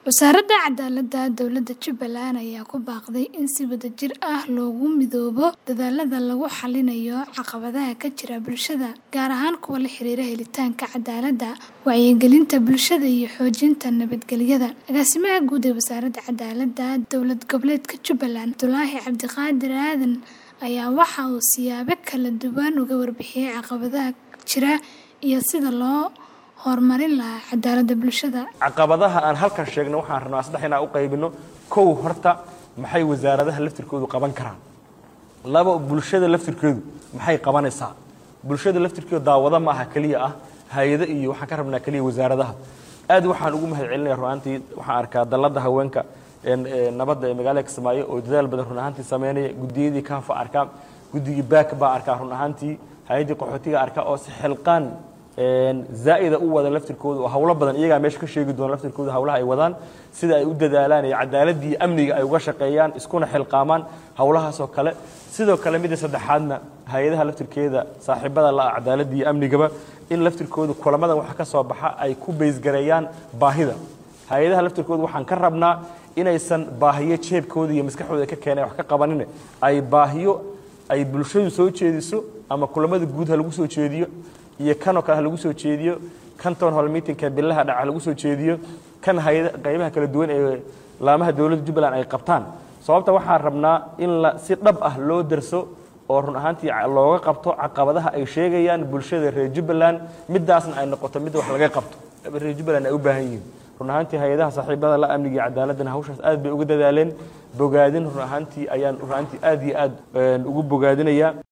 Wasaaradda Cadaaladda Dowladda Jubbaland ayaa ku baaqday in si wadajir ah loogu midoobo dadaallada lagu xalinayo caqabadaha ka jira bulshada, gaar ahaan kuwa la xiriira helitaanka cadaaladda, wacyigelinta bulshada iyo xoojinta nabadgelyada. Agaasimaha guud ee Wasaaradda Cadaaladda Dowlad Goboleedka Jubbaland, Abdullaahi Cabdiqaadir Aadan, ayaa waxa uu siyaabo kala duwan uga warbixiyay caqabadaha jira iyo sida loo horumarin lahaa cadaaladda bulshada. caqabadaha aan halkan sheegno waxaan rabnaa saddex inaan u qaybino. kow, horta maxay wasaaradaha laftirkoodu qaban karaan? laba, bulshada laftirkoodu maxay qabanaysaa? bulshada laftirkoodu daawada ma aha kaliya ah hay'ado iyo waxaan ka rabnaa kaliya wasaaradaha. aad waxaan ugu mahadcelinayaa runaantii waxaan arkaa dalladda haweenka nabadda ee magaalada Kismaayo oo dadaal badan runaantii sameynaya, gudiyadii kaafa arkaa, gudigii baak baa arkaa runaantii, hay'adii qaxootiga arkaa oo si xilqaan zaa'ida u wada laftirkooda oo hawlo badan iyaga meesha ka sheegi doona laftirkooda hawlaha ay wadaan sida ay u dadaalaan ee cadaaladii amniga ay uga shaqeeyaan iskuna xilqaamaan hawlahaas oo kale. sidoo kale mid saddexaadna hay'adaha laftirkeeda saaxiibada la cadaaladii amnigaba in laftirkooda kulamada wax ka soo baxa ay ku beys gareeyaan baahida. hay'adaha laftirkooda waxaan ka rabnaa inaysan baahiyo jeebkooda iyo maskaxdooda ka keenay wax ka qabanin, ay baahiyo ay bulshadu soo jeediso ama kulamada guud lagu soo jeediyo iyo kan oo kale lagu soo jeediyo, kan town hall meeting ka billaha dhaca lagu soo jeediyo, kan qaybaha kala duwan ee laamaha dawladda Jubbaland ay qabtaan. sababta waxaan rabnaa in si dhab ah loo darso oo run ahaantii looga qabto caqabadaha ay sheegayaan bulshada reer Jubbaland, midaasna ay noqoto mid wax laga qabto reer Jubbaland ay u baahan yihiin. run ahaantii hay'adaha saaxiibada la amniga cadaaladda hawshaas aad bay uga dadaaleen, bogaadin run ahaantii ayaan aad iyo aad ugu bogaadinayaa.